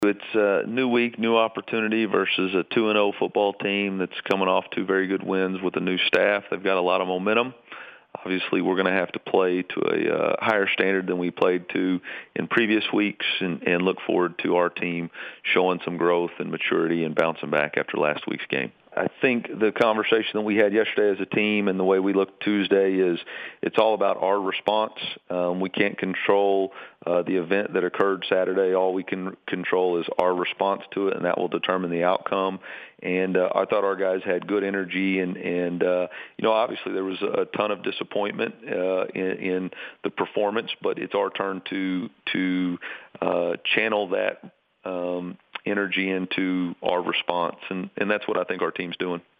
It's a new week, new opportunity versus a 2-0 football team that's coming off two very good wins with a new staff. They've got a lot of momentum. Obviously, we're going to have to play to a higher standard than we played to in previous weeks and look forward to our team showing some growth and maturity and bouncing back after last week's game. I think the conversation that we had yesterday as a team and the way we look Tuesday is it's all about our response. We can't control the event that occurred Saturday. All we can control is our response to it, and that will determine the outcome. And I thought our guys had good energy, and obviously there was a ton of disappointment in the performance, but it's our turn to channel that energy into our response, and that's what I think our team's doing.